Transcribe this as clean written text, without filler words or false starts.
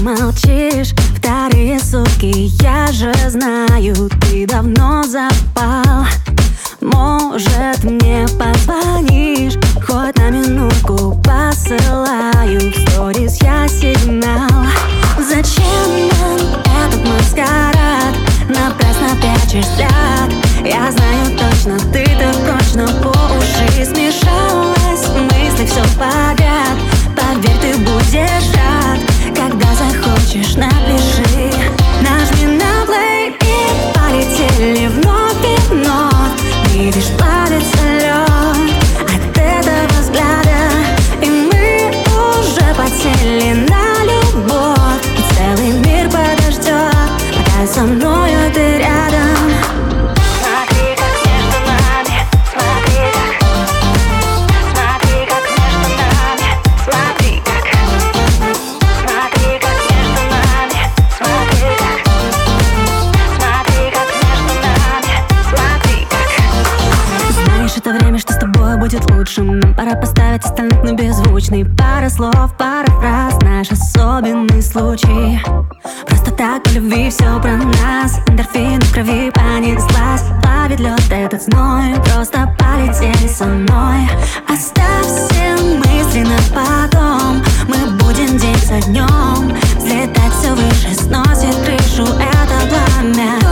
молчишь вторые сутки? Я же знаю, ты давно запал. Может, мне позвонишь? Хоть на минутку посылаю в сторис я сигнал. Зачем нам этот маскарад? Напрасно прячешь взгляд. Я знаю точно, ты так прочно по уши смешалась. Мысли все подряд. Поверь, ты будешь рад. Когда захочешь, напиши. Нажми на плей и полетели вновь и вновь. Видишь, плавится лед от этого взгляда. И мы уже потели на любовь. И целый мир подождет, пока со мною ты рядом. Смотри, как между нами, смотри, как между нами, смотри, как между нами, смотри, как между нами, смотри, как. Знаешь, это время, что с тобой будет лучшим. Нам пора поставить остальных на беззвучный. Пара слов, пара фраз, наш особенный случай. Просто так по любви все про нас. Эндорфин в крови понеслась. Плавит лед этот зной. Просто полетели со мной. Оставь все мысли на потом. Мы будем день за днем взлетать все выше, сносит крышу это пламя.